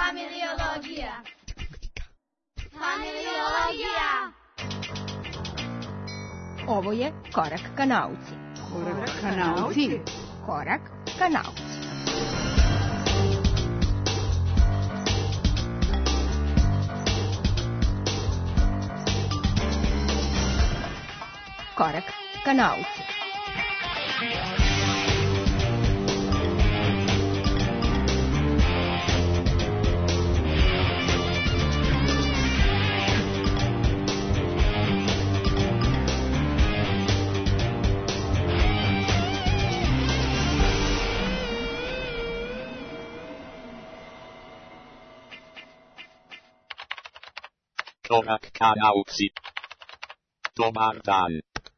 Familiologija. Familiologija. Ovo je Korak ka nauci. Korak ka nauci. Korak ka nauci. Korak ka nauci. Korak ka nauci. Dobar dan.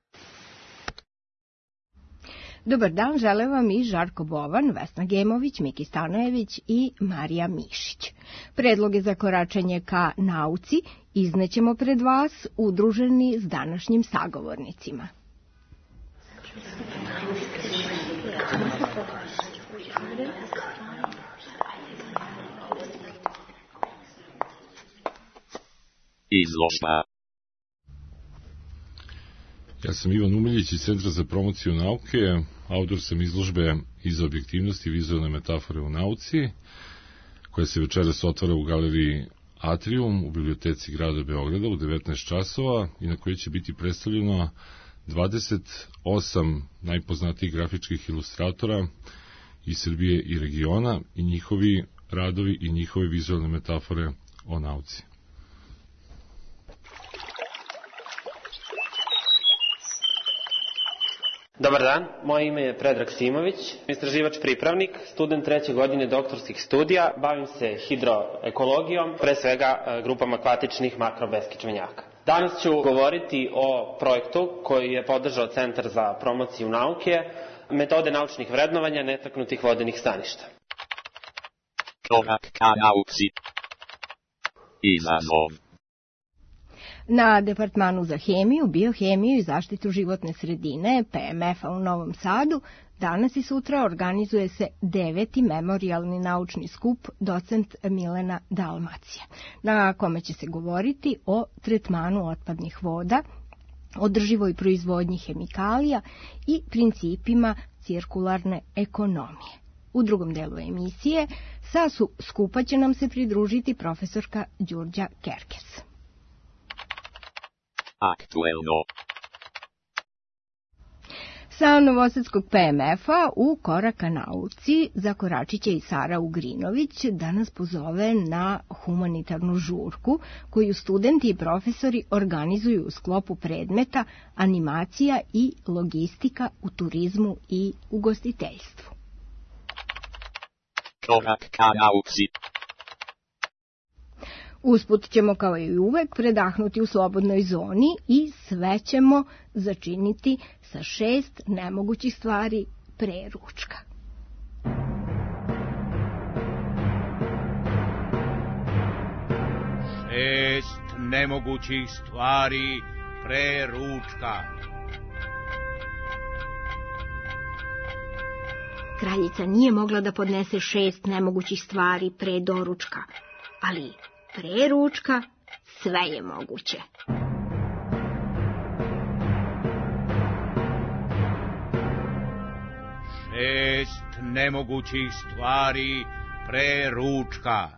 Dobar dan, žele vam i Žarko Bovan, Vesna Gemović, Miki Stanojević i Marija Mišić. Predloge za koračanje ka nauci iznećemo pred vas udruženi s današnjim sagovornicima. Izložba. Ja sam Ivan Umiljić iz Centra za promociju nauke, autor sam izložbe Iz objektivnosti vizualne metafore u nauci, koja se večeras otvara u galeriji Atrium u biblioteci grada Beograda u 19 časova i na kojoj će biti predstavljeno 28 najpoznatijih grafičkih ilustratora iz Srbije i regiona i njihovi radovi i njihove vizualne metafore o nauci. Dobar dan, moje ime je Predrag Simović, istraživač pripravnik, student 3. godine doktorskih studija, bavim se hidroekologijom, pre svega grupama akvatičnih makrobeskičmenjaka. Danas ću govoriti o projektu koji je podržao Centar za promociju nauke, metode naučnih vrednovanja netaknutih vodenih staništa. Korak ka nauci. Izazov. Na Departmanu za hemiju, biohemiju i zaštitu životne sredine PMF-a u Novom Sadu danas i sutra organizuje se 9. memorijalni naučni skup Docent Milena Dalmacija, na kome će se govoriti o tretmanu otpadnih voda, održivoj proizvodnji hemikalija i principima cirkularne ekonomije. U drugom delu emisije sa skupa će nam se pridružiti profesorka Đurđa Kerkes. Aktuelno. Sa Novosadskog PMF-a u Korak ka nauci zakoračit će i Sara Ugrinović da nas pozove na humanitarnu žurku koju studenti i profesori organizuju u sklopu predmeta animacija i logistika u turizmu i ugostiteljstvu. Korak ka nauci. Usput ćemo kao i uvek predahnuti u slobodnoj zoni i sve ćemo začiniti sa 6 nemogućih stvari pre ručka. Šest nemogućih stvari pre ručka. Kraljica nije mogla da podnese 6 nemogućih stvari pre doručka, ali pre ručka sve je moguće. Šest nemogućih stvari pre ručka.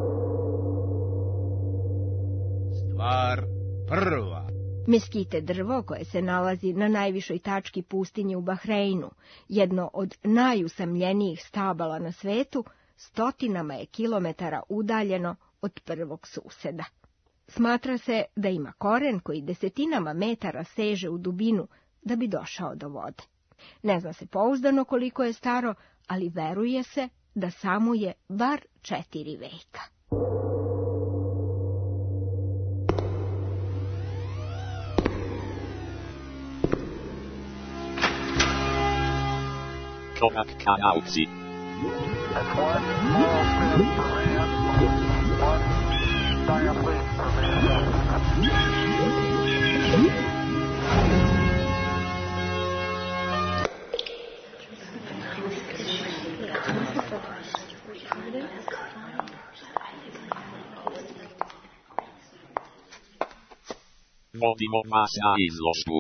Stvar prva. Meskite drvo koje se nalazi na najvišoj tački pustinje u Bahreinu, jedno od najusamljenijih stabala na svetu, stotinama je kilometara udaljeno od prvog suseda. Smatra se da ima koren koji desetinama metara seže u dubinu da bi došao do vode. Ne zna se pouzdano koliko je staro, ali veruje se da samo je bar 4 veka. Korak ka nauci. Vodimo vas na izložbu.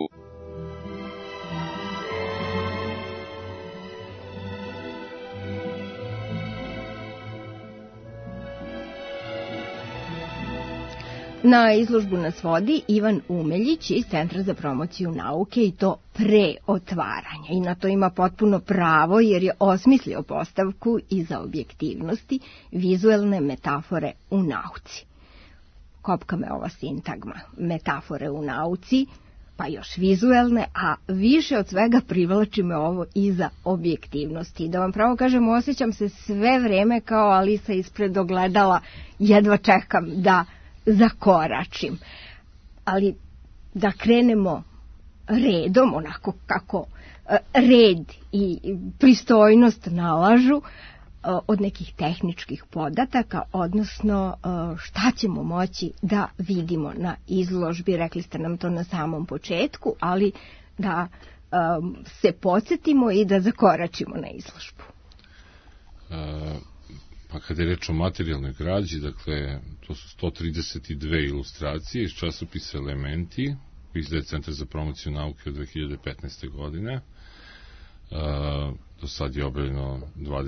Na izložbu nas vodi Ivan Umeljić iz Centra za promociju nauke i to pre otvaranja. I na to ima potpuno pravo jer je osmislio postavku iza objektivnosti vizuelne metafore u nauci. Kopka me ova sintagma, metafore u nauci, pa još vizuelne, a više od svega privlači me ovo iza objektivnosti. I da vam pravo kažem, osjećam se sve vreme kao Alisa ispred ogledala, jedva čekam da zakoračim. Ali da krenemo redom, onako kako red i pristojnost nalažu, od nekih tehničkih podataka, odnosno šta ćemo moći da vidimo na izložbi. Rekli ste nam to na samom početku, ali da se podsjetimo i da zakoračimo na izložbu. Pa kada je reč o materijalnoj građi, dakle, to su 132 ilustracije iz časopisa Elementi, koji izdaje Centar za promociju nauke od 2015. godine. Do sad je objavljeno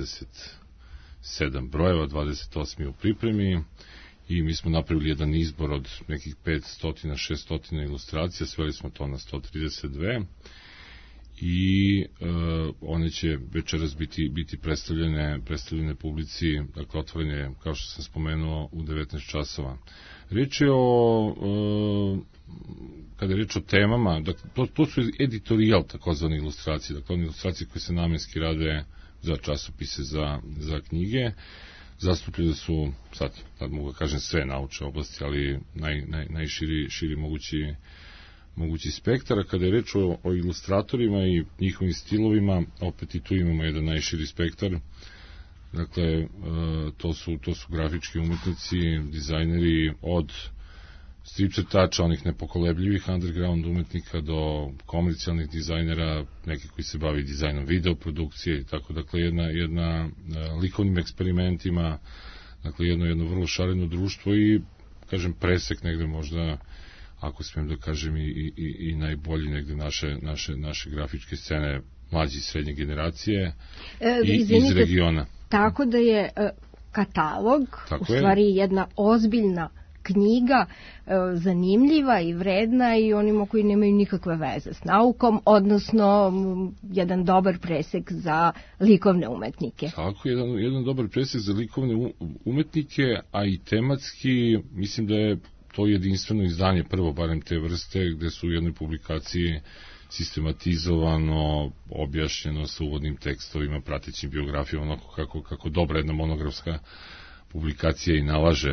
27 brojeva, 28 u pripremi i mi smo napravili jedan izbor od nekih 500-600 ilustracija, sveli smo to na 132 i one će večeras biti predstavljene publici, dakle otvorene, kao što sam spomenuo, u 19 časova. Reč je kada je reč o temama, dakle, to su editorijal takozvane ilustracije, dakle one ilustracije koje se namenski rade za časopise, za knjige. Zastupljene su, sad mogu da kažem sve naučne oblasti, ali najširi mogući spektar. Kada je reč o ilustratorima i njihovim stilovima, opet i tu imamo jedan najširi spektar. Dakle, to su grafički umetnici, dizajneri od strip crtača, onih nepokolebljivih underground umetnika, do komercijalnih dizajnera, neki koji se bavi dizajnom videoprodukcije i tako. Dakle, jedna likovnim eksperimentima, dakle, jedno vrlo šareno društvo i, kažem, presek negde možda, ako smijem da kažem, i najbolji negde naše grafičke scene, mlađe i srednje generacije iz regiona. Tako da je katalog, u stvari jedna ozbiljna knjiga, zanimljiva i vredna i onima koji nemaju nikakve veze s naukom, odnosno jedan dobar presek za likovne umetnike. Tako, jedan dobar presek za likovne umetnike, a i tematski, mislim da je to jedinstveno izdanje, prvo barem te vrste, gde su u jednoj publikaciji sistematizovano, objašnjeno sa uvodnim tekstovima, pratećim biografijama, onako kako dobra jedna monografska publikacija i nalaže,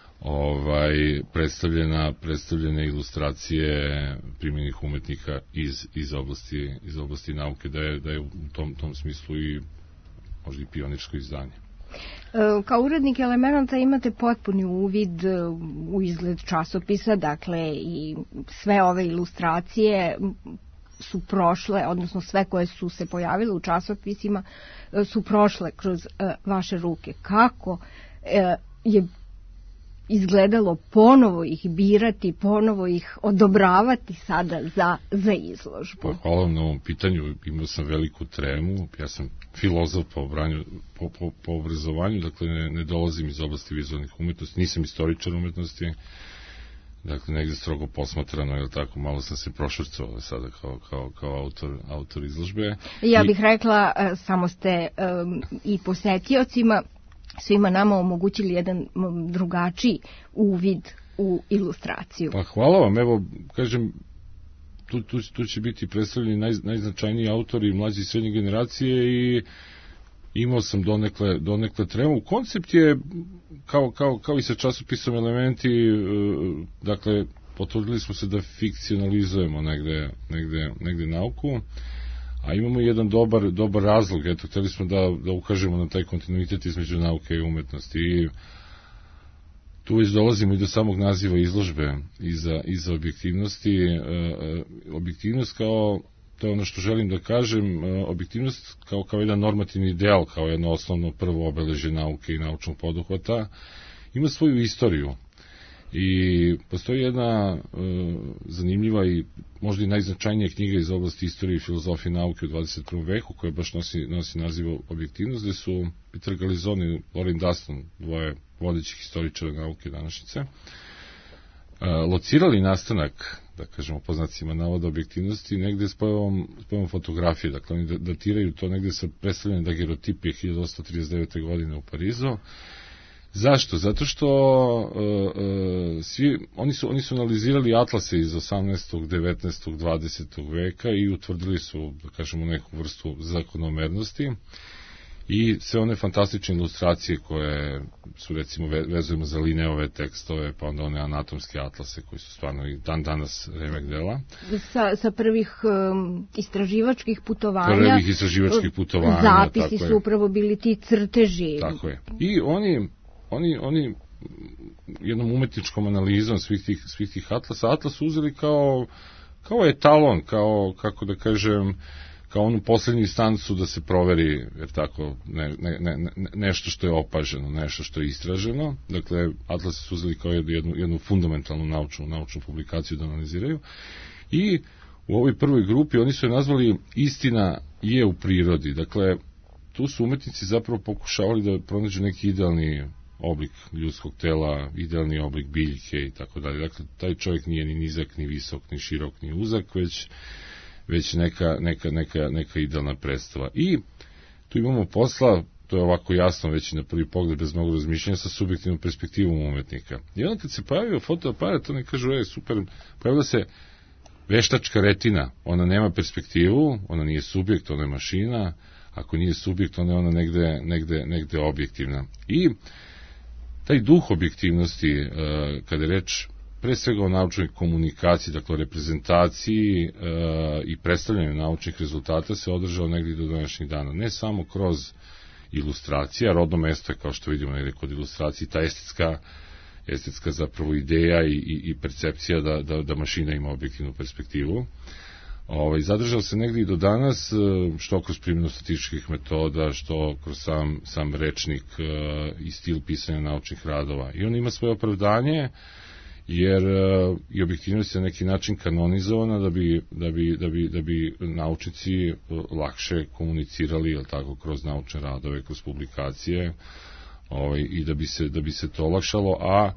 predstavljene ilustracije primjenih umetnika iz oblasti nauke, da je u tom smislu i možda i pionirsko izdanje. Kao urednik Elemenata imate potpuni uvid u izgled časopisa, dakle i sve ove ilustracije su prošle, odnosno sve koje su se pojavile u časopisima su prošle kroz vaše ruke. Kako je izgledalo ponovo ih birati, ponovo ih odobravati sada za izložbu? Pa, hvala vam na ovom pitanju, imao sam veliku tremu, ja sam filozof po obrazovanju, dakle ne dolazim iz oblasti vizualnih umetnosti, nisam istoričar umetnosti, dakle negde strogo posmatrano, je tako, malo sam se prošvrcao sada kao autor izložbe. Ja bih rekla, samo ste i posetiocima, svima nama omogućili jedan drugačiji uvid u ilustraciju. Pa hvala vam, evo, kažem, tu će biti predstavljeni najznačajniji autori mlađe i srednje generacije i imao sam donekle tremu. Koncept je, kao i sa časopisom Elementi, dakle, potrudili smo se da fikcionalizujemo negde nauku, a imamo jedan dobar razlog, eto, hteli smo da ukažemo na taj kontinuitet između nauke i umetnosti i tu već dolazimo i do samog naziva izložbe iza objektivnosti. Objektivnost kao, to je ono što želim da kažem, objektivnost kao jedan normativni ideal, kao jedno osnovno prvo obeležje nauke i naučnog poduhvata, ima svoju istoriju. I postoji jedna zanimljiva i možda i najznačajnija knjiga iz oblasti istorije i filozofije nauke u 21. veku, koja baš nosi naziv Objektivnost, gde su Peter Galizon i Lorin Dustin, dvoje vodećih istoričara nauke današnjice, locirali nastanak, da kažemo po znacima navoda, objektivnosti negde s pojavom fotografije. Dakle, oni datiraju to negde sa predstavljanjem dagerotipije 1839. godine u Parizu. Zašto? Zato što oni su analizirali atlase iz 18., 19., 20. veka i utvrdili su, da kažemo, neku vrstu zakonomernosti i sve one fantastične ilustracije koje su, recimo, vezujemo za Linneove tekstove, pa onda one anatomske atlase koji su stvarno i dan danas remek dela. Sa prvih istraživačkih putovanja. Zapisi su upravo bili ti crteži. Tako je. I oni jednom umetničkom analizom svih tih atlasa, atlas uzeli kao etalon, kako da kažem, kao onu poslednju instancu da se proveri, jer tako, nešto što je opaženo, nešto što je istraženo. Dakle, atlas su uzeli kao jednu fundamentalnu naučnu publikaciju da analiziraju. I u ovoj prvoj grupi oni su je nazvali Istina je u prirodi. Dakle, tu su umetnici zapravo pokušavali da pronađu neki idealni oblik ljudskog tela, idealni oblik biljke i tako dalje. Dakle, taj čovjek nije ni nizak, ni visok, ni širok, ni uzak, već neka idealna predstava. I tu imamo posla, to je ovako jasno već i na prvi pogled, bez mnogo razmišljanja, sa subjektivnom perspektivom umetnika. I onda kad se pojavio fotoaparat, oni kažu, super, pojavila se veštačka retina, ona nema perspektivu, ona nije subjekt, ona je mašina, ako nije subjekt, onda je ona negde objektivna. I taj duh objektivnosti, kada je reč pre svega o naučnoj komunikaciji, dakle o reprezentaciji i predstavljanju naučnih rezultata, se održao negdje do današnjih dana. Ne samo kroz ilustracije, a rodno mesto je, kao što vidimo negdje kod ilustracije, ta estetska zapravo ideja i percepcija da mašina ima objektivnu perspektivu. Zadržao se negdje i do danas, što kroz primjenu statističkih metoda, što kroz sam rečnik i stil pisanja naučnih radova. I on ima svoje opravdanje, jer i objektivnost je na neki način kanonizovana da bi naučnici lakše komunicirali, jel tako, kroz naučne radove, kroz publikacije, i da bi se to olakšalo, a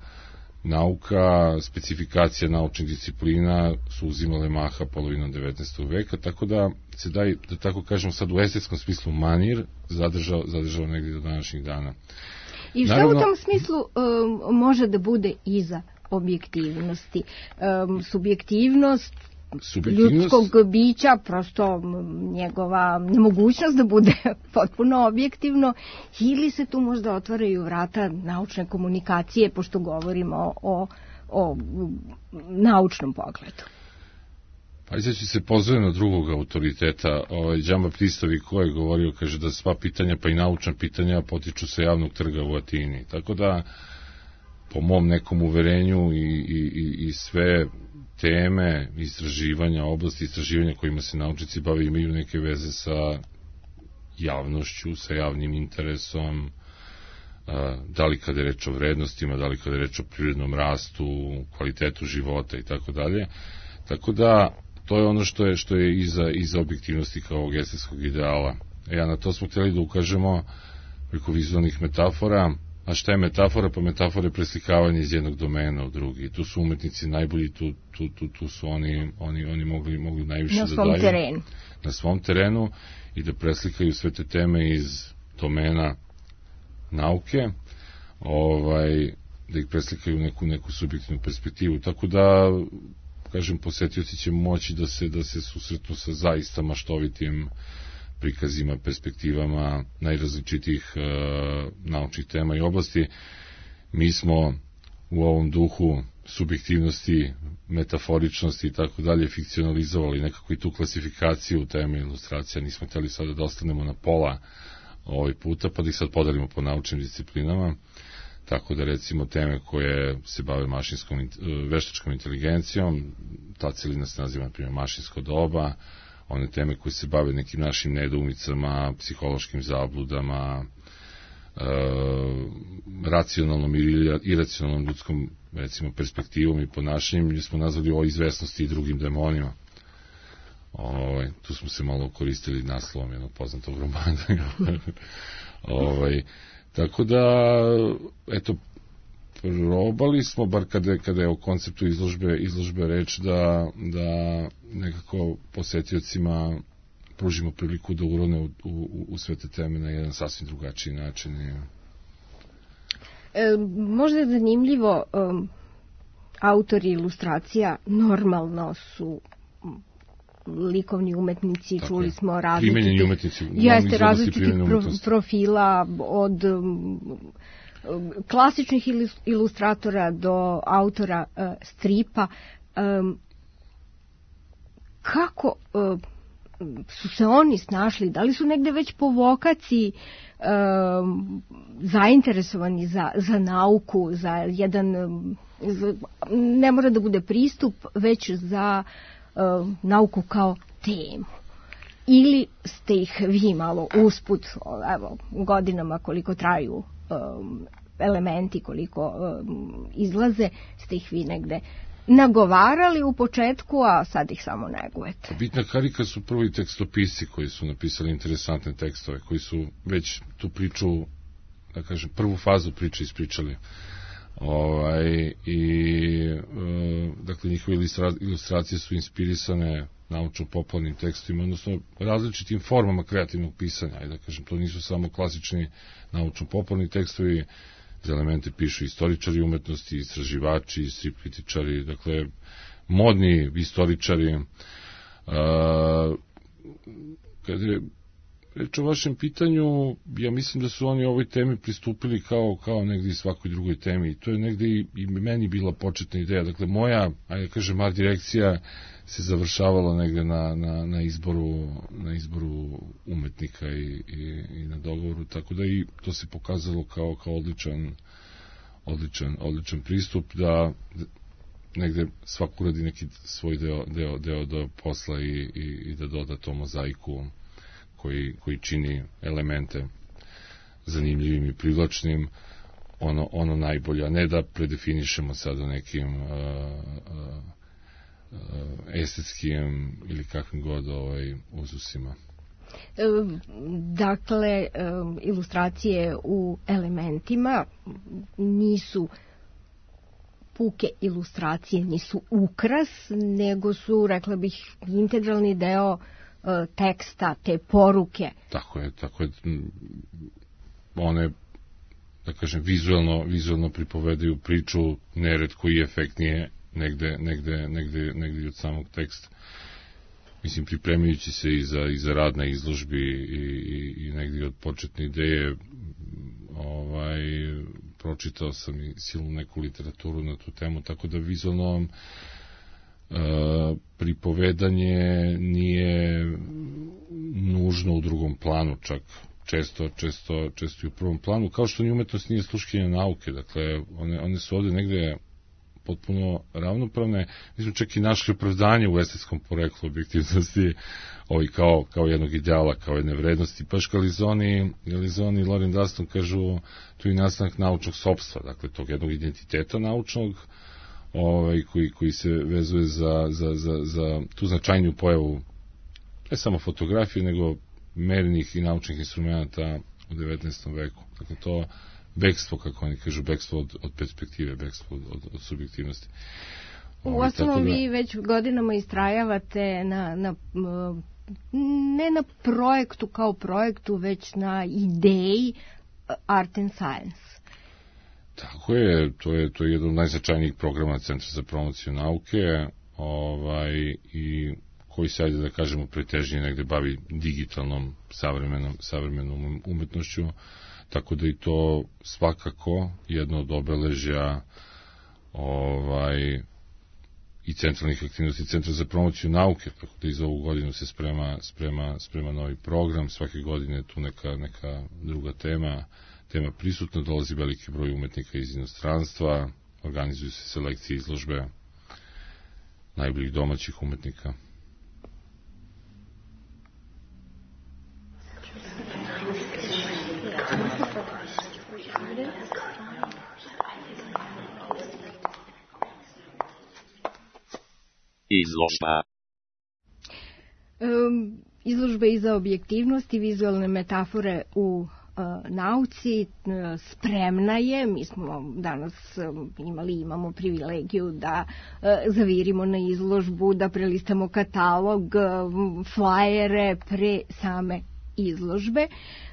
nauka, specifikacija naučnih disciplina su uzimale maha polovinom 19. veka, tako da se da tako kažem sad u estetskom smislu manir zadržao negdje do današnjih dana. I što u tom smislu može da bude iza objektivnosti? Subjektivnost ljudskog bića, prosto njegova nemogućnost da bude potpuno objektivno, ili se tu možda otvaraju vrata naučne komunikacije, pošto govorimo o naučnom pogledu? Pa ću se pozove na drugog autoriteta, Jean-Baptiste Vico je govorio, kaže da sva pitanja, pa i naučna pitanja, potiču sa javnog trga u Atini. Tako da, po mom nekom uverenju i sve teme istraživanja, oblasti istraživanja kojima se naučnici bave, imaju neke veze sa javnošću, sa javnim interesom, da li kada je reč o vrednostima, da li kada je reč o prirodnom rastu, kvalitetu života i tako dalje. Tako da, to je ono što je iza objektivnosti kao ovog estetskog ideala. Na to smo htjeli da ukažemo preko vizualnih metafora. A šta je metafora? Pa metafora je preslikavanje iz jednog domena u drugi. Tu su umetnici najbolji, tu su oni mogli najviše da daju na svom terenu i da preslikaju sve te teme iz domena nauke, da ih preslikaju u neku subjektivnu perspektivu. Tako da, kažem, posetioci će moći da se susretnu sa zaista maštovitim prikazima, perspektivama najrazličitih naučnih tema i oblasti. Mi smo u ovom duhu subjektivnosti, metaforičnosti i tako dalje fikcionalizovali nekako i tu klasifikaciju teme ilustracija. Nismo htjeli sada da ostanemo na pola ovaj puta, pa da ih sad podelimo po naučnim disciplinama. Tako da, recimo, teme koje se bave veštačkom inteligencijom, ta celina se naziva, na primjer, mašinsko doba, one teme koje se bave nekim našim nedoumicama, psihološkim zabludama, racionalnom ili iracionalnom ljudskom, recimo, perspektivom i ponašanjem, gdje smo nazvali o izvesnosti i drugim demonima. Tu smo se malo koristili naslovom jednog poznatog romana. Tako da, eto, probali smo, bar kada je o konceptu izložbe reč, da nekako posetiocima pružimo priliku da urone u sve te teme na jedan sasvim drugačiji način. Možda je zanimljivo, autori ilustracija normalno su likovni umetnici, tako, čuli smo različitih profila, od klasičnih ilustratora do autora stripa. Kako su se oni snašli? Da li su negde već po vokaciji zainteresovani za nauku, za jedan, ne mora da bude pristup, već za nauku kao temu? Ili ste ih vi malo usput, evo, godinama koliko traju elementi, koliko izlaze, ste ih vi negde nagovarali u početku, a sad ih samo negujete? Bitna karika su prvi tekstopisci koji su napisali interesantne tekstove, koji su već tu priču, da kažem, prvu fazu priče ispričali. Dakle, njihove ilustracije su inspirisane naučno-popularnim tekstovima, odnosno različitim formama kreativnog pisanja. Da kažem, to nisu samo klasični naučno-popularni tekstovi, za elemente pišu istoričari umetnosti, istraživači, strip kritičari, dakle, modni istoričari. Kada je reč o vašem pitanju, ja mislim da su oni ovoj temi pristupili kao negdje i svakoj drugoj temi, i to je negdje i meni bila početna ideja. Dakle, moja, ajde kažem, art direkcija se završavala negdje na izboru umetnika i na dogovoru, tako da i to se pokazalo kao odličan pristup, da negdje svako uradi neki svoj deo do posla i da doda to mozaiku koji čini elemente zanimljivim i privlačnim, ono najbolje, a ne da predefinišemo sada nekim estetskim ili kakvim god uzusima. Dakle, ilustracije u elementima nisu puke ilustracije, nisu ukras, nego su, rekla bih, integralni deo teksta, te poruke. Tako je. One, da kažem, vizualno pripovedaju priču, neretko i efektnije negde od samog teksta. Mislim, pripremajući se i za rad na izložbi i negdje od početne ideje, pročitao sam i silnu neku literaturu na tu temu, tako da vizualno pripovedanje nije nužno u drugom planu, čak često i u prvom planu, kao što ni umetnost nije sluškinja nauke. Dakle, one su ovde negde potpuno ravnopravne. Mi smo čak i našli opravdanje u estetskom poreklu objektivnosti, kao jednog ideala, kao jedne vrednosti. Paška Lizoni i Loren Dustin kažu tu i nastanak naučnog sopstva, dakle tog jednog identiteta naučnog, koji se vezuje za tu značajniju pojavu ne samo fotografije, nego mernih i naučnih instrumenta u 19. veku. Dakle, to bekstvo, kako oni kažu, bekstvo od perspektive, bekstvo od subjektivnosti. Uostalom, vi već godinama istrajavate ne na projektu kao projektu, već na ideji Art and Science. Tako je, to je jedan od najznačajnijih programa Centra za promociju nauke, i koji se, ajde da kažemo, pretežnije negde bavi digitalnom, savremenom umetnošću, tako da i to svakako jedno od obeležja i centralnih aktivnosti Centra za promociju nauke, tako da i za ovu godinu se sprema novi program, svake godine je tu neka druga tema prisutna, dolazi veliki broj umetnika iz inostranstva, organizuju se selekcije, izložbe najboljih domaćih umetnika. Izložba. Izložba iza objektivnosti, vizualne metafore u nauci spremna je. Mi smo danas imamo privilegiju da zavirimo na izložbu, da prelistamo katalog, flajere pre same izložbe.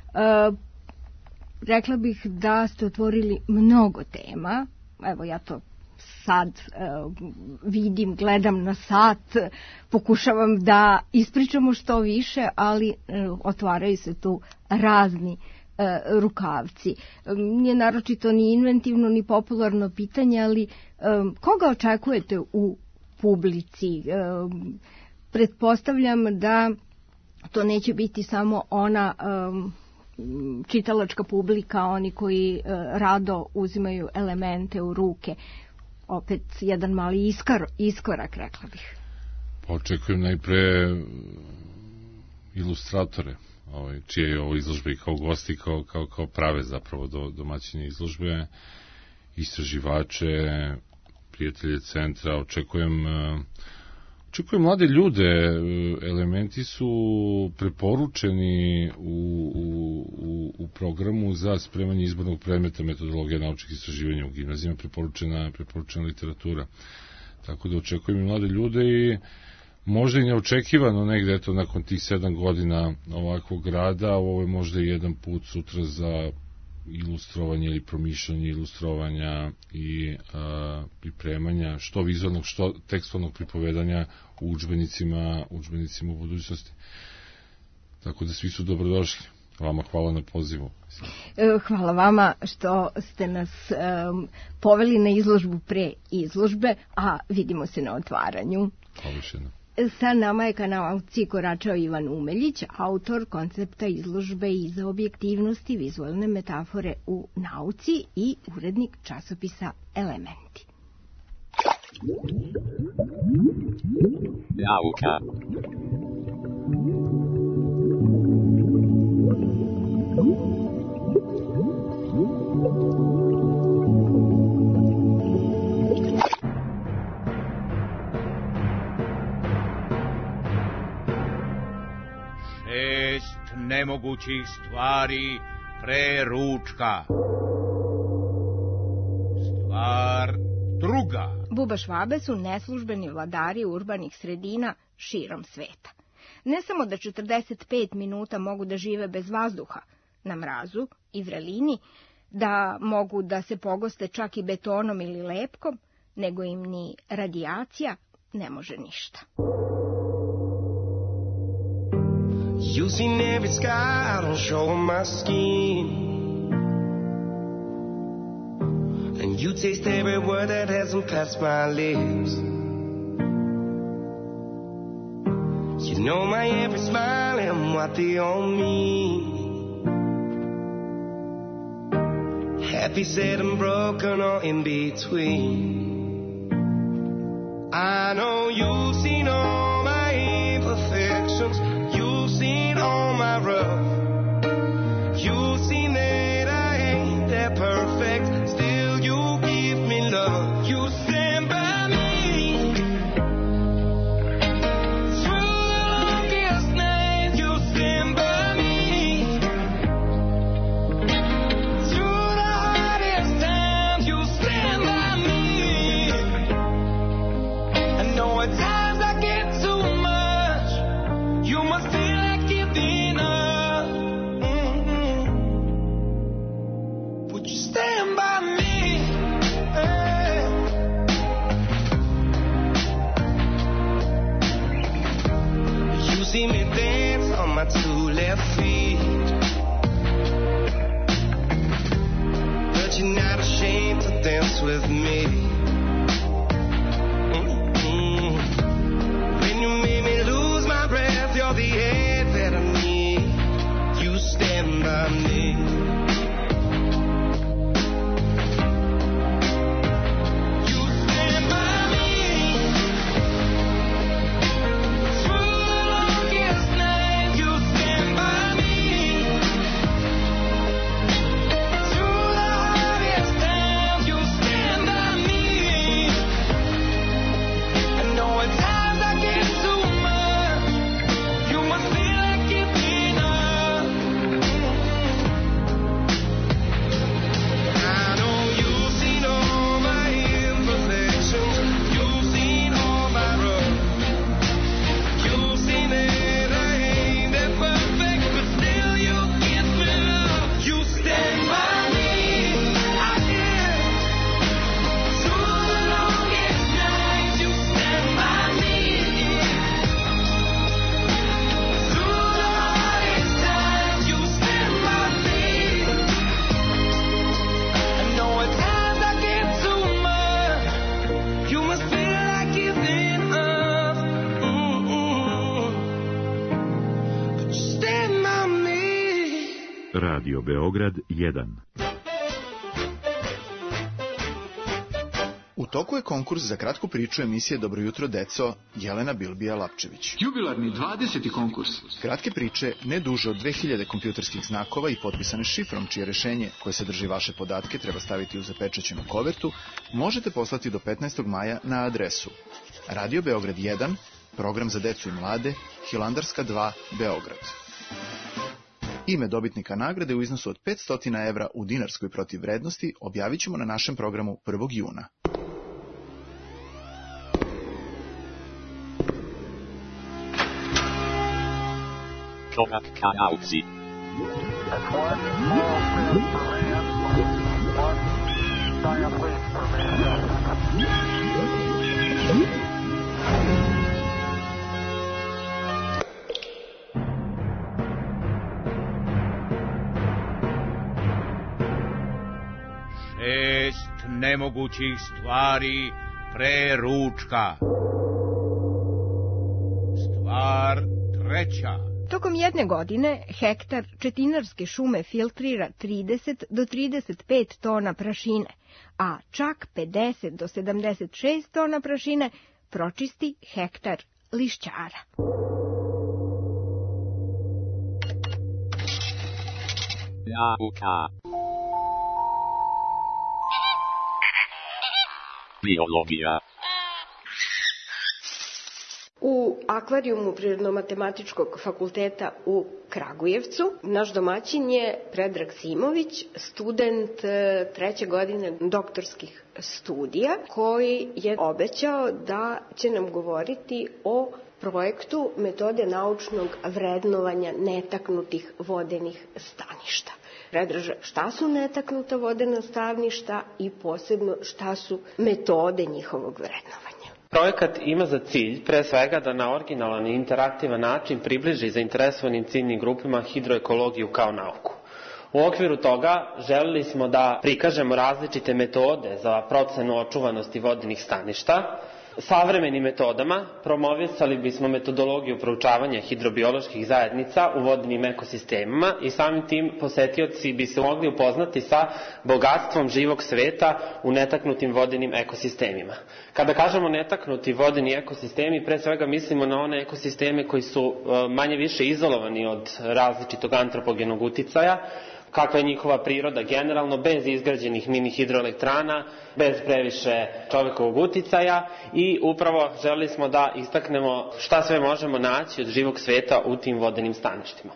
Rekla bih da ste otvorili mnogo tema. Evo, ja to sad vidim, gledam na sat, pokušavam da ispričamo što više, ali otvaraju se tu razni rukavci. Nije naročito ni inventivno, ni popularno pitanje, ali koga očekujete u publici? Pretpostavljam da to neće biti samo ona čitalačka publika, oni koji rado uzimaju elemente u ruke. Opet jedan mali iskorak, rekla bih. Očekujem najpre ilustratore, čije je ovo izložbe i kao gosti, kao prave zapravo domaćine izložbe, istraživače, prijatelje centra. Očekujem mlade ljude. Elementi su preporučeni u programu za spremanje izbornog predmeta metodologija naučnih istraživanja u gimnazijama, preporučena literatura. Tako da očekujem i mlade ljude i možda i neočekivano negde, eto, nakon tih 7 godina ovakvog rada, ovo je možda i jedan put sutra za ilustrovanje ili promišljanje ilustrovanja i pripremanja što vizualnog, što tekstualnog pripovedanja u udžbenicima u budućnosti. Tako da svi su dobrodošli. Vama hvala na pozivu. Hvala vama što ste nas poveli na izložbu pre izložbe, a vidimo se na otvaranju. Hvala još jednom. Sa nama je ka nauci koračao Ivan Umeljić, autor koncepta izložbe iza objektivnosti, vizualne metafore u nauci i urednik časopisa Elementi. Nauka. Nemogućih stvari pre ručka. Stvar druga. Buba Švabe su neslužbeni vladari urbanih sredina širom sveta. Ne samo da 45 minuta mogu da žive bez vazduha, na mrazu i vrelini, da mogu da se pogoste čak i betonom ili lepkom, nego im ni radijacija ne može ništa. You've seen every sky on shore of my skin, and you taste every word that hasn't passed my lips. You know my every smile and what they all mean. Happy, sad and broken, or in between. I know you've seen all my imperfections. You've seen all my rough. You've seen that I ain't that perfect. Still you give me love. You stand by me through the longest night. You stand by me through the hardest times. You stand by me. I know at times I get too much. You must feel like giving up. Would you stand by me? Hey. You see me dance on my two left feet, but you're not ashamed to dance with me. When you made me lose my breath, you're the air that I need. You stand by me. You stand by me through the longest night. You stand by me through the Radio Beograd 1. U toku je konkurs za kratku priču emisije Dobro jutro, deco, Jelena Bilbija-Lapčević. Jubilarni 20. konkurs. Kratke priče, ne duže od 2000 kompjuterskih znakova i potpisane šifrom, čije rešenje, koje sadrži vaše podatke, treba staviti u zapečaćenu kovertu, možete poslati do 15. maja na adresu Radio Beograd 1, program za decu i mlade, Hilandarska 2, Beograd. Ime dobitnika nagrade u iznosu od 500 evra u dinarskoj protivvrednosti objavit ćemo na našem programu 1. juna. Korak ka nauci. Šest nemogućih stvari pre ručka. Stvar treća. Tokom jedne godine hektar četinarske šume filtrira 30 do 35 tona prašine, a čak 50 do 76 tona prašine pročisti hektar lišćara. Nauka. Biologija. U akvarijumu Prirodno-matematičkog fakulteta u Kragujevcu naš domaćin je Predrag Simović, student treće godine doktorskih studija, koji je obećao da će nam govoriti o projektu metode naučnog vrednovanja netaknutih vodenih staništa. Predraže, šta su netaknuta vodena staništa i posebno šta su metode njihovog vrednovanja? Projekat ima za cilj, pre svega, da na originalan i interaktivan način približi zainteresovanim ciljnim grupama hidroekologiju kao nauku. U okviru toga želeli smo da prikažemo različite metode za procenu očuvanosti vodenih staništa. Savremenim metodama promovisali bismo metodologiju proučavanja hidrobioloških zajednica u vodenim ekosistemima i samim tim posetioci bi se mogli upoznati sa bogatstvom živog sveta u netaknutim vodenim ekosistemima. Kada kažemo netaknuti vodeni ekosistemi, pre svega mislimo na one ekosisteme koji su manje više izolovani od različitog antropogenog uticaja, kakva je njihova priroda generalno, bez izgrađenih mini hidroelektrana, bez previše čovekovog uticaja i upravo želeli smo da istaknemo šta sve možemo naći od živog sveta u tim vodenim staništima.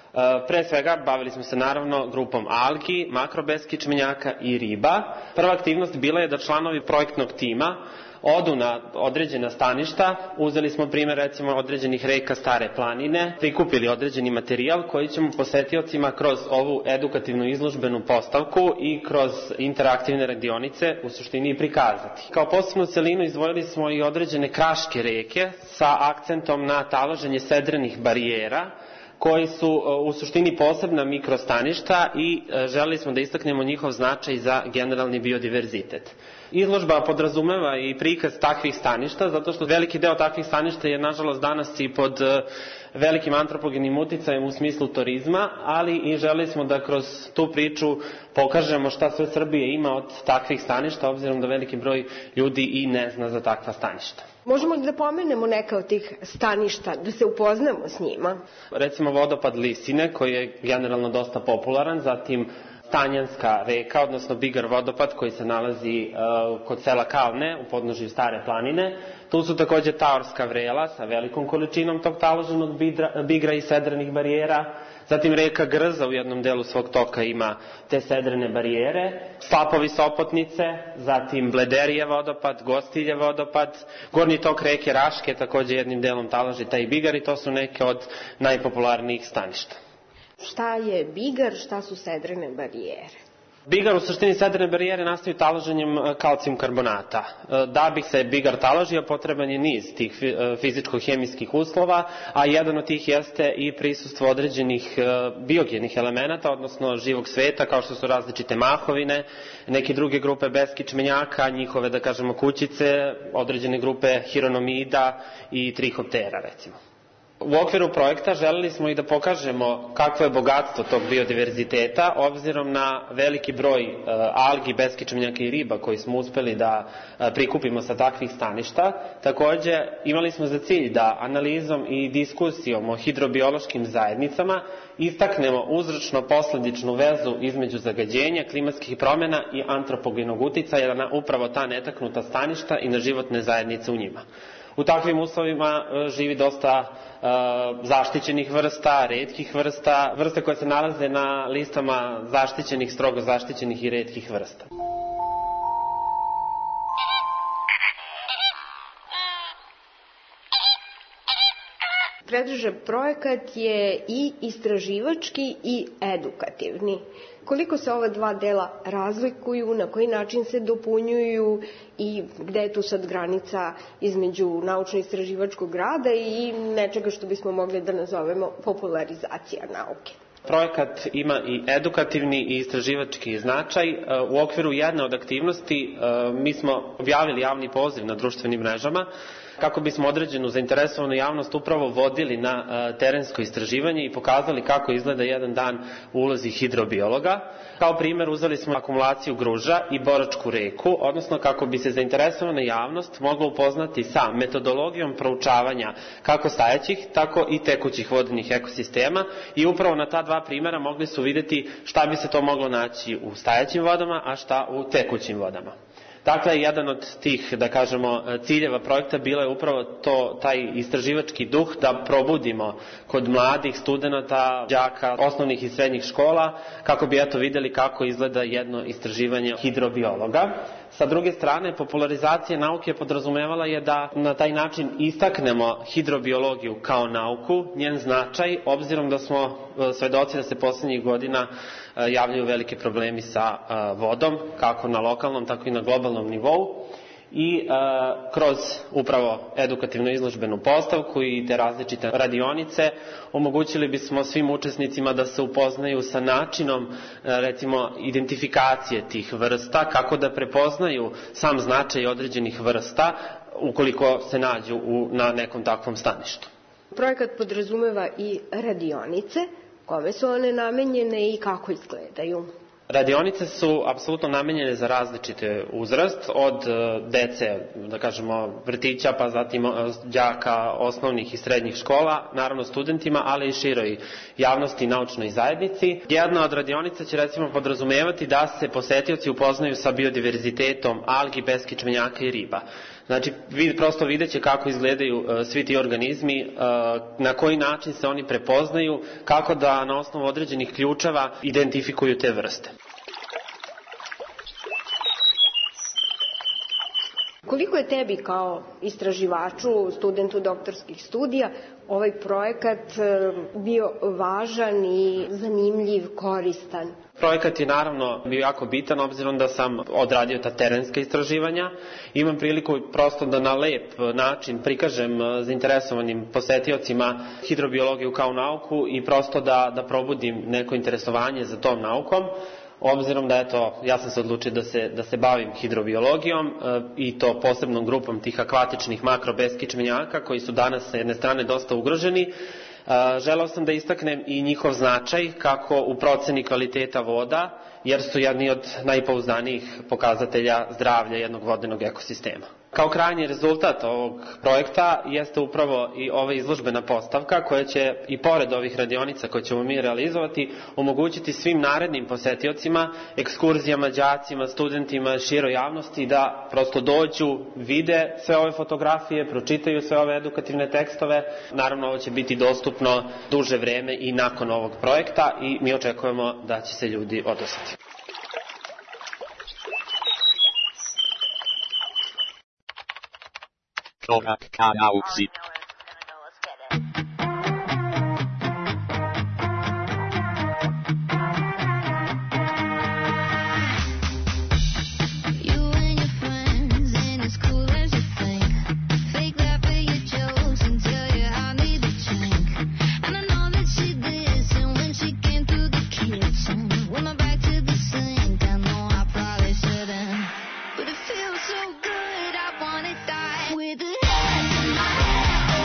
Pre svega bavili smo se naravno grupom algi, makrobeskičmenjaka i riba. Prva aktivnost bila je da članovi projektnog tima odu na određena staništa, uzeli smo primjer recimo određenih reka Stare planine, prikupili određeni materijal koji ćemo posetiocima kroz ovu edukativnu izložbenu postavku i kroz interaktivne radionice u suštini prikazati. Kao posebnu celinu izdvojili smo i određene kraške reke sa akcentom na taloženje sedrenih barijera, koji su u suštini posebna mikrostaništa i želeli smo da istaknemo njihov značaj za generalni biodiverzitet. Izložba podrazumeva i prikaz takvih staništa, zato što veliki deo takvih staništa je nažalost danas i pod velikim antropogenim uticajem u smislu turizma, ali i želeli smo da kroz tu priču pokažemo šta sve Srbije ima od takvih staništa, obzirom da veliki broj ljudi i ne zna za takva staništa. Možemo li da pomenemo neka od tih staništa, da se upoznamo s njima? Recimo vodopad Lisine, koji je generalno dosta popularan, zatim Tanjanska reka, odnosno Bigar vodopad koji se nalazi kod sela Kalne u podnožju Stare planine. Tu su takođe Taorska vrela sa velikom količinom tog taloženog bigra i sedrenih barijera. Zatim reka Grza u jednom delu svog toka ima te sedrene barijere. Slapovi Sopotnice, zatim Blederije vodopad, Gostilje vodopad, gornji tok reke Raške takođe jednim delom taloži taj bigar i to su neke od najpopularnijih staništa. Šta je bigar, šta su sedrene barijere? Bigar u suštini sedrene barijere nastaju taloženjem kalcijum karbonata. Da bi se bigar taložio potreban je niz tih fizičko-hemijskih uslova, a jedan od tih jeste i prisustvo određenih biogenih elemenata, odnosno živog sveta, kao što su različite mahovine, neke druge grupe beskičmenjaka, njihove, da kažemo, kućice, određene grupe hironomida i trihoptera, recimo. U okviru projekta želeli smo i da pokažemo kakvo je bogatstvo tog biodiverziteta, obzirom na veliki broj algi, beskičmenjaka i riba koji smo uspeli da prikupimo sa takvih staništa. Takođe, imali smo za cilj da analizom i diskusijom o hidrobiološkim zajednicama istaknemo uzročno-posledičnu vezu između zagađenja, klimatskih promjena i antropogenog uticaja na upravo ta netaknuta staništa i na životne zajednice u njima. U takvim uslovima živi dosta zaštićenih vrsta, retkih vrsta, vrste koje se nalaze na listama zaštićenih, strogo zaštićenih i retkih vrsta. Predraže, projekat je i istraživački i edukativni. Koliko se ova dva dela razlikuju, na koji način se dopunjuju i gde je tu sad granica između naučno-istraživačkog rada i nečega što bismo mogli da nazovemo popularizacija nauke? Projekat ima i edukativni i istraživački značaj. U okviru jedne od aktivnosti mi smo objavili javni poziv na društvenim mrežama kako bismo određenu zainteresovanu javnost upravo vodili na terensko istraživanje i pokazali kako izgleda jedan dan u ulozi hidrobiologa. Kao primer uzeli smo akumulaciju Gruža i Boračku reku, odnosno kako bi se zainteresovana javnost mogla upoznati sa metodologijom proučavanja kako stajećih, tako i tekućih vodenih ekosistema i upravo na ta dva primera mogli su videti šta bi se to moglo naći u stajećim vodama, a šta u tekućim vodama. Dakle, jedan od tih, da kažemo, ciljeva projekta bila je upravo taj istraživački duh da probudimo kod mladih studenata, đaka osnovnih i srednjih škola, kako bi videli kako izgleda jedno istraživanje hidrobiologa. Sa druge strane, popularizacija nauke podrazumevala je da na taj način istaknemo hidrobiologiju kao nauku, njen značaj, obzirom da smo svedoci da se poslednjih godina javljaju velike problemi sa vodom, kako na lokalnom, tako i na globalnom nivou. I kroz upravo edukativno izložbenu postavku i te različite radionice omogućili bismo svim učesnicima da se upoznaju sa načinom, recimo, identifikacije tih vrsta, kako da prepoznaju sam značaj određenih vrsta ukoliko se nađu na nekom takvom staništu. Projekat podrazumeva i radionice. Kome su one namenjene i kako izgledaju? Radionice su apsolutno namenjene za različite uzrast, od dece, da kažemo, vrtića, pa zatim đaka osnovnih i srednjih škola, naravno studentima, ali i široj javnosti i naučnoj zajednici. Jedna od radionica će recimo podrazumevati da se posetioci upoznaju sa biodiverzitetom algi, beskičmenjaka i riba. Znači, prosto vidjet će kako izgledaju svi ti organizmi, na koji način se oni prepoznaju, kako da na osnovu određenih ključeva identifikuju te vrste. Koliko je tebi kao istraživaču, studentu doktorskih studija, ovaj projekat bio važan i zanimljiv, koristan? Projekat je naravno bio jako bitan, obzirom da sam odradio ta terenska istraživanja. Imam priliku prosto da na lep način prikažem zainteresovanim posetiocima hidrobiologiju kao nauku i prosto da probudim neko interesovanje za tom naukom. Obzirom da, ja sam se odlučio da se bavim hidrobiologijom i to posebnom grupom tih akvatičnih makrobeskičmenjaka koji su danas sa jedne strane dosta ugroženi, želeo sam da istaknem i njihov značaj kako u proceni kvaliteta voda, jer su jedni od najpouzdanijih pokazatelja zdravlja jednog vodenog ekosistema. Kao krajnji rezultat ovog projekta jeste upravo i ova izložbena postavka koja će i pored ovih radionica koje ćemo mi realizovati omogućiti svim narednim posetiocima, ekskurzijama, đacima, studentima, široj javnosti da prosto dođu, vide sve ove fotografije, pročitaju sve ove edukativne tekstove. Naravno, ovo će biti dostupno duže vreme i nakon ovog projekta i mi očekujemo da će se ljudi odosati. Korak ka nauci. With a head in my head.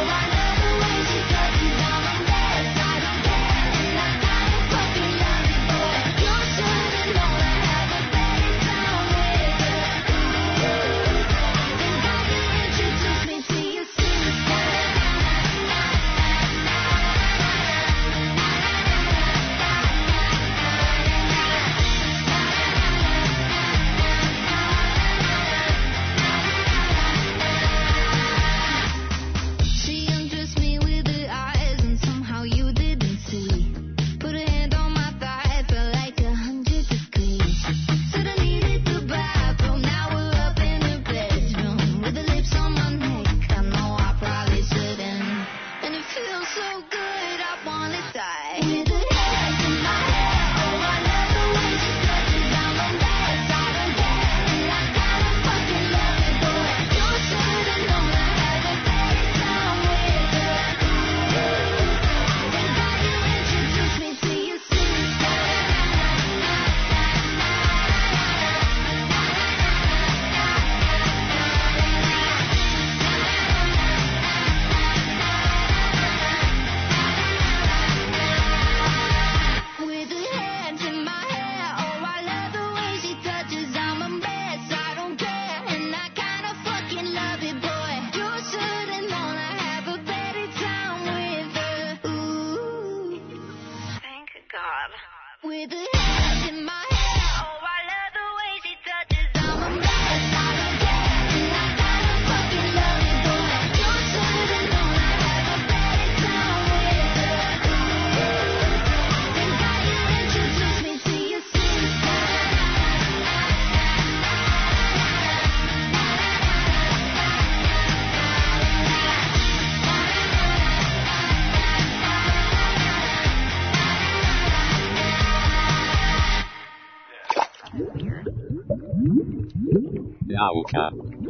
Nauka.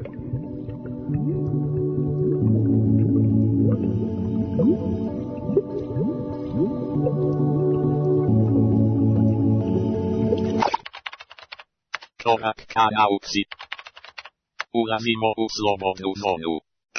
Korak ka nauci. Ulazimo u slobodnu zonu.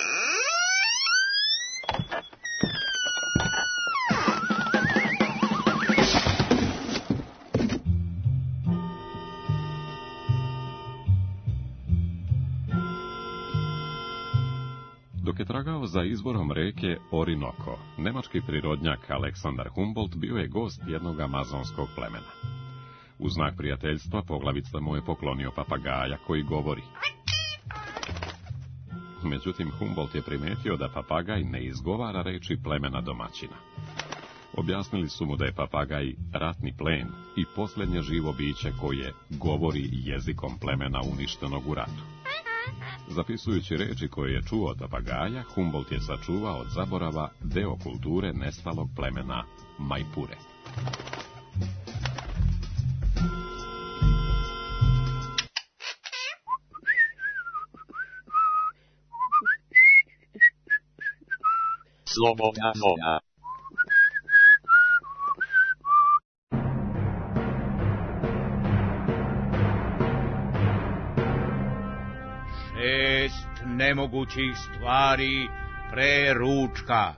Dok je tragao za izvorom reke Orinoko, nemački prirodnjak Aleksandar Humboldt bio je gost jednog amazonskog plemena. U znak prijateljstva poglavica mu je poklonio papagaja koji govori. Međutim, Humboldt je primetio da papagaj ne izgovara reči plemena domaćina. Objasnili su mu da je papagaj ratni plen i posljednje živo biće koje govori jezikom plemena uništenog u ratu. Zapisujući reči koje je čuo od papagaja, Humboldt je sačuvao od zaborava deo kulture nestalog plemena Majpure. Slobodna zona. Šest nemogućih stvari pre ručka.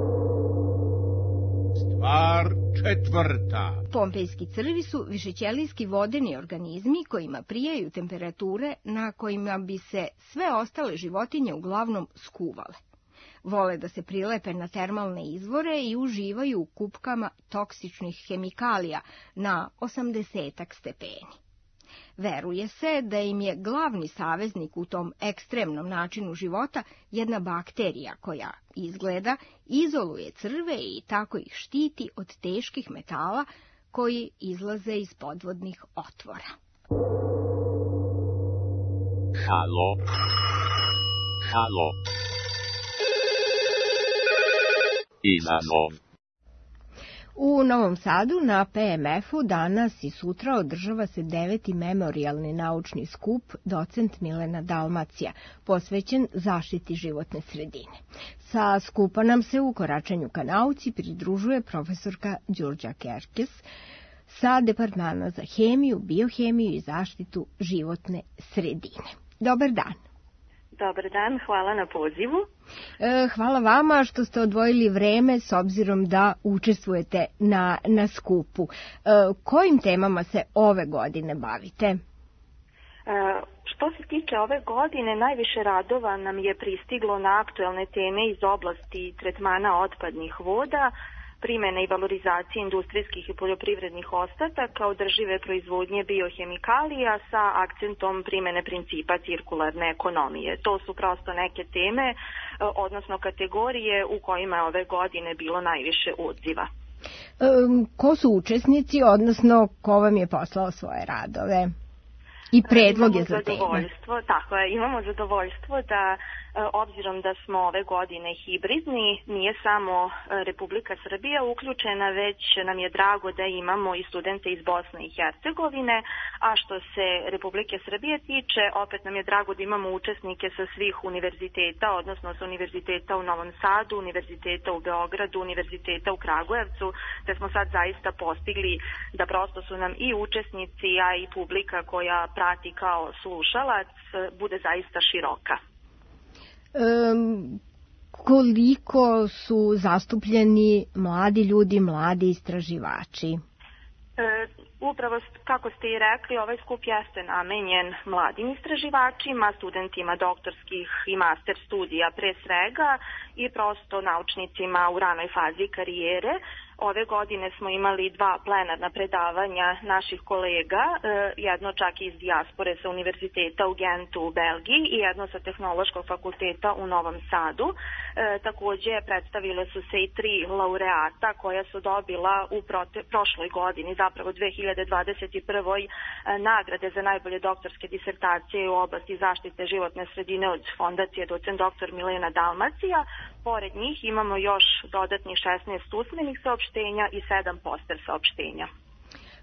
Stvar četvrta. Pompejski crvi su višećelijski vodeni organizmi kojima prijaju temperature na kojima bi se sve ostale životinje uglavnom skuvale. Vole da se prilepe na termalne izvore i uživaju u kupkama toksičnih hemikalija na 80 stepeni. Veruje se da im je glavni saveznik u tom ekstremnom načinu života jedna bakterija koja, izgleda, izoluje crve i tako ih štiti od teških metala koji izlaze iz podvodnih otvora. Halo. Halo. Izazov. U Novom Sadu na PMF-u danas i sutra održava se 9. memorijalni naučni skup Docent Milena Dalmacija, posvećen zaštiti životne sredine. Sa skupa nam se u koračanju ka nauci pridružuje profesorka Đurđa Kerkes sa Departmana za hemiju, biohemiju i zaštitu životne sredine. Dobar dan. Dobar dan, hvala na pozivu. Hvala vama što ste odvojili vreme s obzirom da učestvujete na skupu. Kojim temama se ove godine bavite? Što se tiče ove godine, najviše radova nam je pristiglo na aktuelne teme iz oblasti tretmana otpadnih voda, primjene i valorizacije industrijskih i poljoprivrednih ostataka, održive proizvodnje biohemikalija sa akcentom primjene principa cirkularne ekonomije. To su prosto neke teme, odnosno kategorije u kojima je ove godine bilo najviše odziva. Ko su učesnici, odnosno ko vam je poslao svoje radove i predloge za teme? Tako je, imamo zadovoljstvo da obzirom da smo ove godine hibridni, nije samo Republika Srbija uključena, već nam je drago da imamo i studente iz Bosne i Hercegovine, a što se Republike Srbije tiče, opet nam je drago da imamo učesnike sa svih univerziteta, odnosno sa univerziteta u Novom Sadu, univerziteta u Beogradu, univerziteta u Kragujevcu, te smo sad zaista postigli da prosto su nam i učesnici, a i publika koja prati kao slušalac bude zaista široka. Koliko su zastupljeni mladi ljudi, mladi istraživači? Upravo kako ste i rekli, ovaj skup jeste namenjen mladim istraživačima, studentima doktorskih i master studija pre svega i prosto naučnicima u ranoj fazi karijere. Ove godine smo imali 2 plenarna predavanja naših kolega, jedno čak iz dijaspore sa univerziteta u Gentu u Belgiji i jedno sa Tehnološkog fakulteta u Novom Sadu. Takođe predstavile su se i 3 laureata koja su dobila u prošloj godini, zapravo 2021. nagrade za najbolje doktorske disertacije u oblasti zaštite životne sredine od fondacije Docent dr. Milena Dalmacija. Pored njih imamo još dodatnih 16 usmenih saopštenja i 7 poster saopštenja.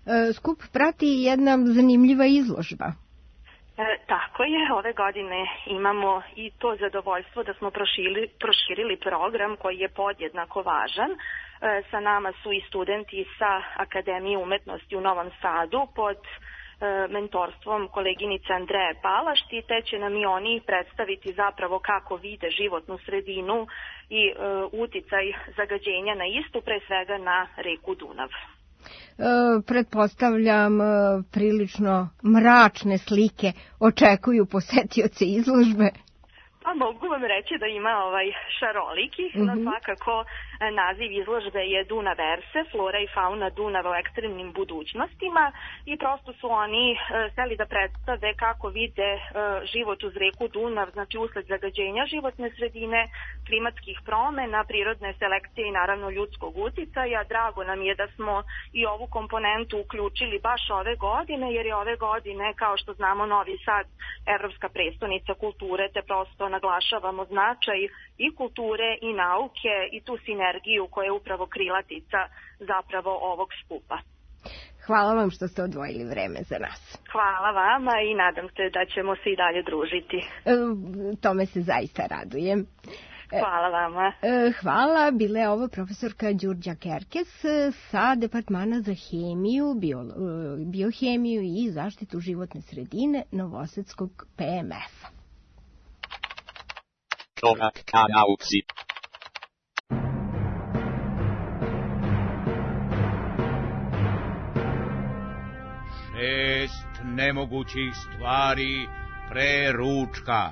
Skup prati jedna zanimljiva izložba. Tako je, ove godine imamo i to zadovoljstvo da smo proširili program koji je podjednako važan. Sa nama su i studenti sa Akademije umetnosti u Novom Sadu pod mentorstvom koleginice Andreje Palašti, te će nam i oni predstaviti zapravo kako vide životnu sredinu i uticaj zagađenja na istu, pre svega na reku Dunav. Pretpostavljam prilično mračne slike očekuju posetioce izložbe. Pa mogu vam reći da ima šarolikih, no svakako naziv izložbe je Dunaverse, flora i fauna Dunava u ekstremnim budućnostima i prosto su oni hteli da predstave kako vide život uz reku Dunav, znači usled zagađenja životne sredine, klimatskih promena, prirodne selekcije i naravno ljudskog uticaja. Drago nam je da smo i ovu komponentu uključili baš ove godine, jer je ove godine, kao što znamo, Novi Sad evropska prestonica kulture, te prosto naglašavamo značaj i kulture i nauke i tu sinergiju koja je upravo krilatica zapravo ovog skupa. Hvala vam što ste odvojili vreme za nas. Hvala vama i nadam se da ćemo se i dalje družiti. Tome se zaista radujem. Hvala vama. Hvala, bila je ovo profesorka Đurđa Kerkes sa Departmana za hemiju, biohemiju i zaštitu životne sredine Novosadskog PMF-a. Korak ka nauci. Šest nemogućih stvari pre ručka.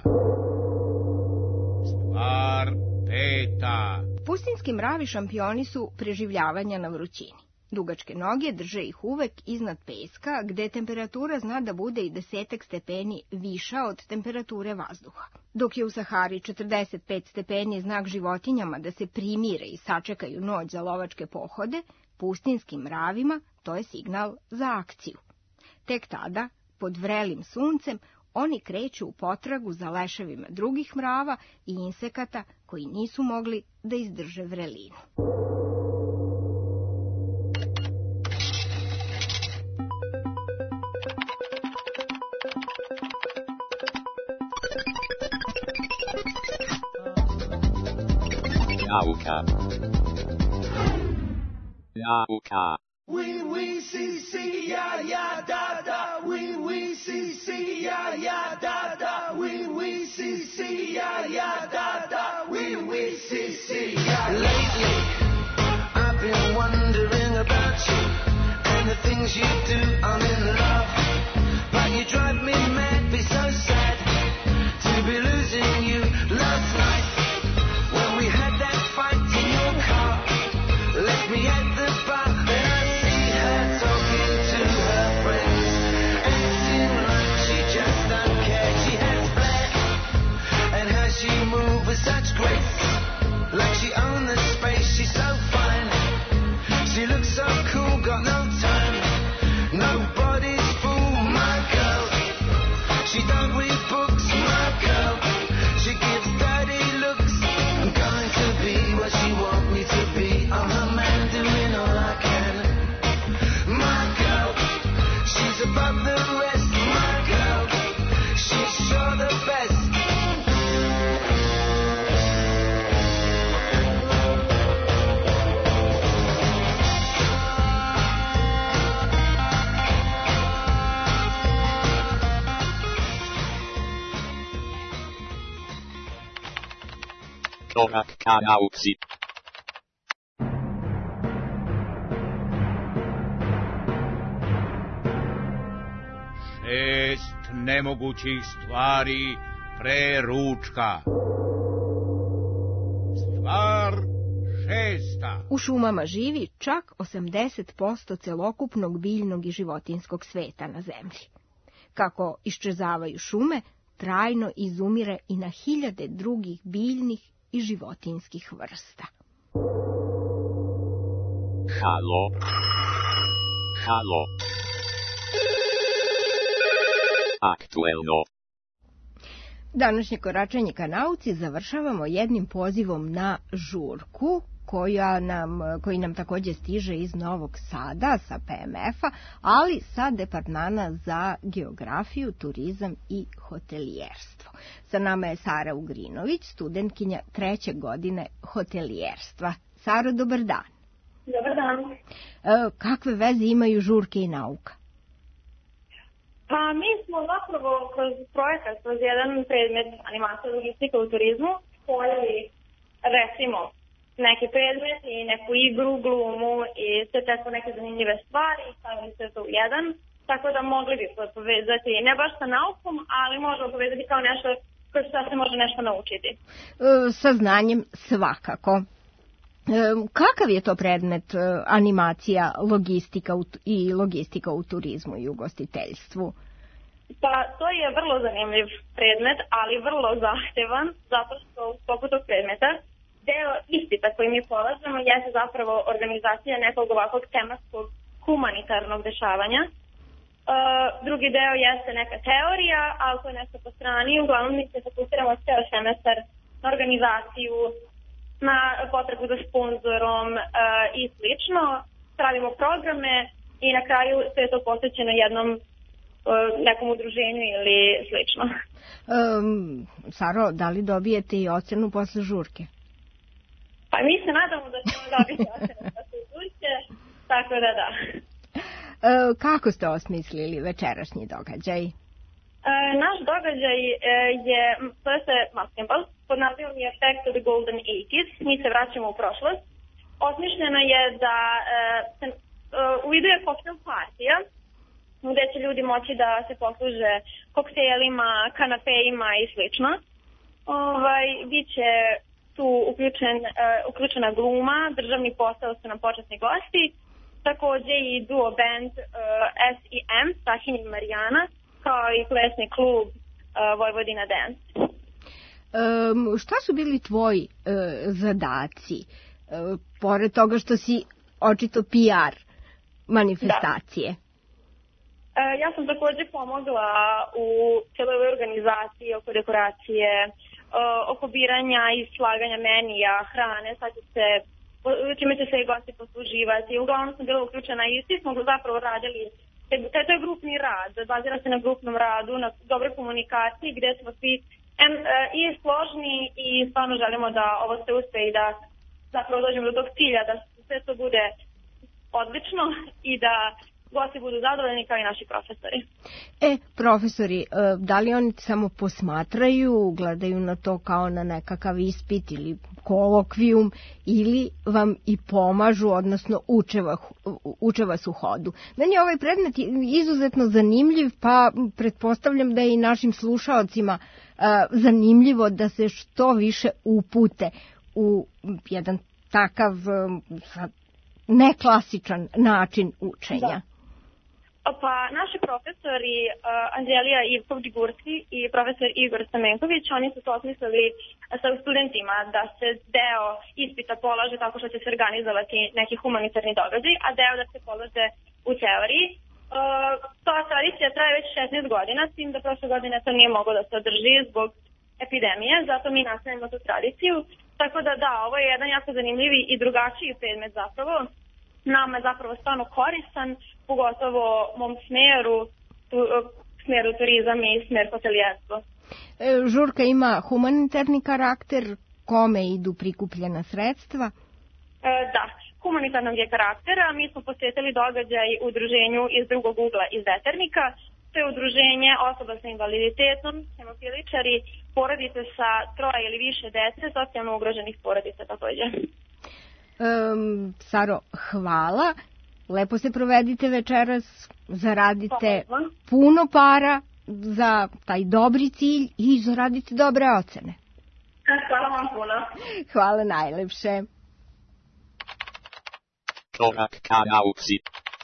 Stvar peta. Pustinski mravi šampioni su preživljavanja na vrućini. Dugačke noge drže ih uvek iznad peska, gde temperatura zna da bude i 10 stepeni viša od temperature vazduha. Dok je u Sahari 45 stepeni znak životinjama da se primire i sačekaju noć za lovačke pohode, pustinskim mravima to je signal za akciju. Tek tada, pod vrelim suncem, oni kreću u potragu za leševima drugih mrava i insekata koji nisu mogli da izdrže vrelinu. Nauka. Nauka. Win, win, si, si, ja, ja, da, da. Win, win, si, si, ja, ja, da, da. Win, win, si, si, ja, ja, da, da. Win, win, si, si, ja. Lately, I've been wondering about you and the things you do. I'm in love, but you drive me mad, be so sad to be losing you. Last night, when we had that fight in your car, left me at the bar. Such grace, like she owned the space. She's so fine, she looks so cool, got no time. Nobody's fool, my girl. She don't read books, my girl. She gives dirty looks. I'm going to be what she wants me to be. I'm her man, doing all I can. My girl, she's above the rest, my girl. She's sure the best. Korak ka nauci. Šest nemogućih stvari pre ručka. Stvar šesta. U šumama živi čak 80% celokupnog biljnog i životinskog sveta na zemlji. Kako iščezavaju šume, trajno izumire i na hiljade drugih biljnih i životinskih vrsta. Halo. Halo. Aktuelno. Današnje koračanje ka nauci završavamo jednim pozivom na žurku. koji nam takođe stiže iz Novog Sada sa PMF-a, ali sa departmana za geografiju, turizam i hotelijerstvo. Sa nama je Sara Ugrinović, studentkinja 3. godine hotelijerstva. Saro, dobar dan. Dobar dan. Kakve veze imaju žurke i nauka? Pa mi smo zapravo kroz projekat, kroz jedan predmet animacija logistika u turizmu spojili, recimo, neki predmet i neku igru, glumu i sve tako neke zanimljive stvari i stavili se to u jedan, tako da mogli bi povezati, ne baš sa naukom, ali možemo povezati kao nešto kroz što se može nešto naučiti. Sa znanjem svakako. Kakav je to predmet animacija logistika u turizmu i ugostiteljstvu? Pa to je vrlo zanimljiv predmet, ali vrlo zahtevan, zato što u sklopu tog predmeta deo ispita koji mi polažemo jeste zapravo organizacija nekog ovakvog tematskog humanitarnog dešavanja. Drugi deo jeste neka teorija, ali to je nešto po strani. Uglavnom mi se fokusiramo ceo semestar na organizaciju, na potrebu za sponzorom i slično. Pravimo programe i na kraju sve je to posvećeno jednom nekom udruženju ili slično. Saro, da li dobijete i ocenu posle žurke? Pa mi se nadamo da ćemo dobiti ocenu posle žurke, tako da da. Kako ste osmislili večerašnji događaj? Naš događaj je, zove se Maskenbal, pod nazivom je Back to the Golden 80s, mi se vraćamo u prošlost. Osmišljeno je da se u vidu je koktel partija, gde će ljudi moći da se posluže koktelima, kanapejima i slično. Biće tu uključena gluma, državni posao su nam počasni gosti, takođe i duo band S&M, Sahin i Marijana, kao i plesni klub Vojvodina Dance. Šta su bili tvoji zadaci, pored toga što si očito PR manifestacije? Da. Ja sam takođe pomogla u celoj ovoj organizaciji oko dekoracije, oko biranja i slaganja menija, hrane, čime će se i gosti posluživati. Uglavnom sam bila uključena i svi smo zapravo radili, to je grupni rad, bazira se na grupnom radu, na dobroj komunikaciji gde smo svi i složni i stvarno želimo da ovo se uspe i da zapravo dođemo do tog cilja, da sve to bude odlično i da gosti budu zadovoljni kao i naši profesori. Profesori, da li oni samo posmatraju, gledaju na to kao na nekakav ispit ili kolokvijum ili vam i pomažu, odnosno uče vas u hodu? Meni je ovaj predmet izuzetno zanimljiv, pa pretpostavljam da je i našim slušaocima zanimljivo da se što više upute u jedan takav neklasičan način učenja. Da. Pa naši profesori Anđelija Ivkov-Đigurski i profesor Igor Stamenković, oni su to osmislili sa studentima da se deo ispita polaže tako što će se organizovati neki humanitarni događaj, a deo da se polaže u teoriji. Ta tradicija traje već 16 godina, s tim da prošle godine to nije moglo da se održi zbog epidemije, zato mi nastavimo tu tradiciju. Tako da da, ovo je jedan jako zanimljivi i drugačiji predmet zapravo. Nama je zapravo stvarno koristan, pogotovo mom smeru turizam i smer hotelijerstvo. Žurka ima humanitarni karakter, kome idu prikupljena sredstva? Da, humanitarnog je karaktera. Mi smo posvetili događaj udruženju iz drugog ugla iz Veternika. To je udruženje osoba sa invaliditetom, hemofiličari, porodice sa 3 ili više dece, socijalno ugroženih porodica takođe. Saro, hvala. Lepo se provedite večeras, zaradite puno para za taj dobri cilj i zaradite dobre ocene. Hvala vam puno. Hvala najlepše. Korak ka nauci.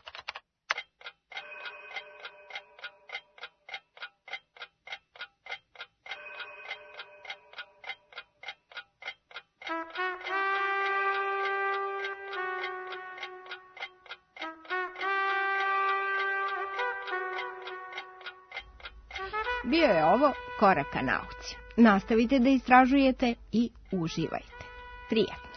Bio je ovo Korak ka nauci. Nastavite da istražujete i uživajte. Prijatno.